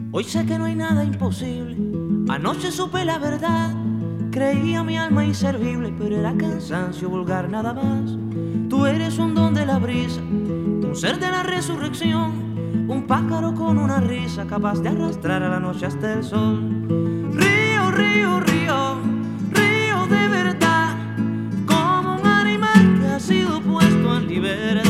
Hoy sé que no hay nada imposible. Anoche supe la verdad. Creía mi alma inservible, pero era cansancio vulgar nada más. Tú eres un don de la brisa, un ser de la resurrección, un pájaro con una risa capaz de arrastrar a la noche hasta el sol. Río, río, río, río de verdad, como un animal que ha sido puesto en libertad.